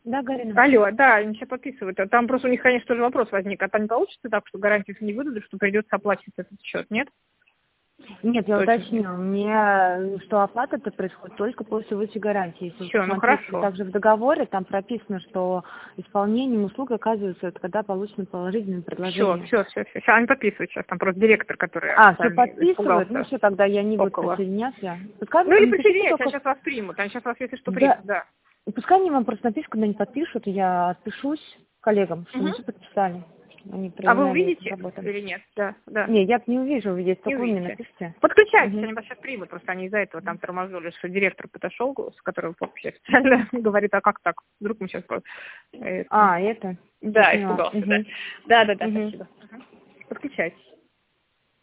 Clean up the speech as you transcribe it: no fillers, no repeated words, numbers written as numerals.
Да, Галина. Алло, да, они сейчас подписывают. Там просто у них, конечно, тоже вопрос возник. А там не получится так, что гарантию не выдадут, что придется оплачивать этот счет, нет? Нет, я Точно. уточню. Мне что оплата-то происходит только после выдачи гарантии. Если Всё, ну посмотреть, хорошо. также в договоре там прописано, что исполнением услуг оказывается, это когда получено положительное предложение. Все. Они подписывают сейчас. Там просто директор, который Все официально подписывают? испугался. Ну все, тогда я не буду Около. присоединяться. Пускай Ну или напишите присоединяйтесь, только... они сейчас вас примут. Они сейчас вас, если что, Да. примут, да. Пускай они вам просто напишут, когда они подпишут, и я отпишусь коллегам, что мы Угу. все подписали. Они А вы проверяли эту увидите работу. или нет? Да, да. Не, я не увижу увидеть, Не только вы мне увидите. напишите. Подключайтесь, Мгм. они вас сейчас примут. Просто они из-за этого там тормознули, что директор подошел, с которым вообще официально говорит, а как так? Вдруг мы сейчас... Это? Да, Я поняла. испугался, Мгм. да. Да, Мгм. спасибо. Подключайтесь.